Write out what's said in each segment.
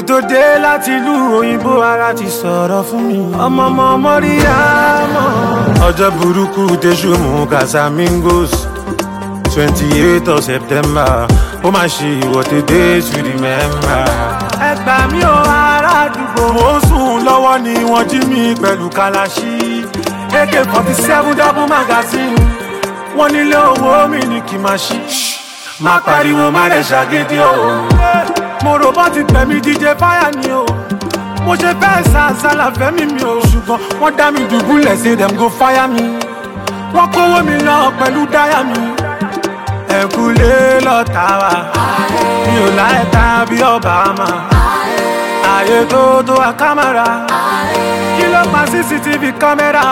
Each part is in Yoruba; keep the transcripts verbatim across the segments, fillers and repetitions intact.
tó dé láti ìlú òyìnbó ara ti sọ̀rọ̀ fún mi. ọmọ ọmọ Mọ́ríyámọ̀. ọjọ́ burúkú tẹ̀sù mú Casamigos twenty-eighth of September. ó máa ṣe ìwọ́de days we remember. ẹ gbà mí o ará àdúgbò. mo sùn lọ́wọ́ ni wọ́n jí mi pẹ̀lú kalaṣí A K forty-seven double magazine. wọ́n nílé owó mi ní kí n máa ṣí. má pariwo má rẹ̀ ṣàgídí o. mo rò bọ́ ti tẹ̀mí D J Fire ni o. mo ṣe fẹ́ sàṣàlà fẹ́mi mi o. ṣùgbọ́n wọ́n dá mi dùbúlẹ̀ say dem go fire mi. wọ́n kówó mi lọ pẹ̀lú dáyà mi. ẹ̀kúlé lọ́ta wa mi ò láì ta bí Obama. ààyè tó tó a kámẹ́rà kí ló pa C C T V kámẹ́rà.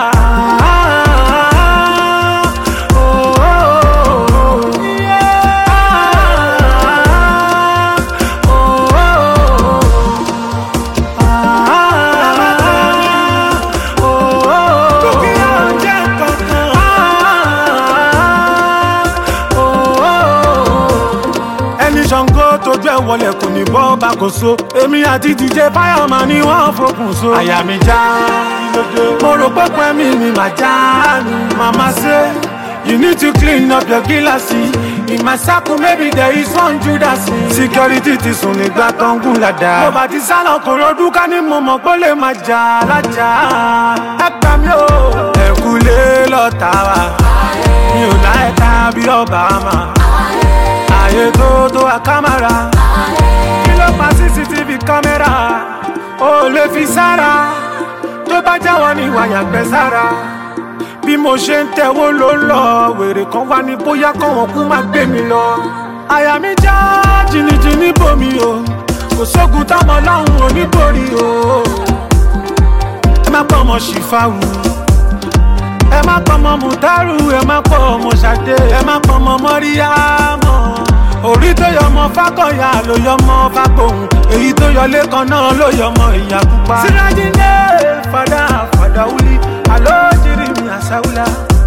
tójú ẹ̀ wọlé kò ní bọ́ bá kò so. èmi àti D J Fire máa ní wọ́n fòkùn so. àyà mi já mo rò pé pẹ́ mi ni màá já ni. mama say you need to clean up your gíláàsì. in my circle maybe there is one Judas. security ti sùn nígbà tó ń gùn ládàá. mo bá ti sálọ kò rọdún ká ní mo mọ̀ pé lè máa jà lájà. ẹ gbà mí o. ẹ̀kúlé lọ́ta wa mi ò láì ta bí Obama. ààyè tó tó a kámẹ́rà kí ló pa C C T V kámẹ́rà. ó lè fi sára tó bá jáwọ́ ní wàyà gbẹ sára. bí mo ṣe ń tẹ̀wọ́ ló lọ wèrè kan wá ní bóyá kọ́wọ́n kú má gbé mi lọ. àyà mi já jìnnìjìnnì bomi o. kò sógun táwọn ọlọ́run ò ní borí o. ẹ má pọ̀ ọmọ ṣìfàwù. ẹ má pọ̀ ọmọ mùtárù. ẹ má pọ̀ ọmọ ṣàdé. ẹ má pọ̀ ọmọ Mọ́ríyámọ̀. orí tó yọmọ Fákọ̀yà ló yọmọ Fágbóhùn. èyí tó yọ lẹ́kan náà ló yọmọ Ìyá Pupa. Sirajinde fada fada wuli alo jiri mi asawula.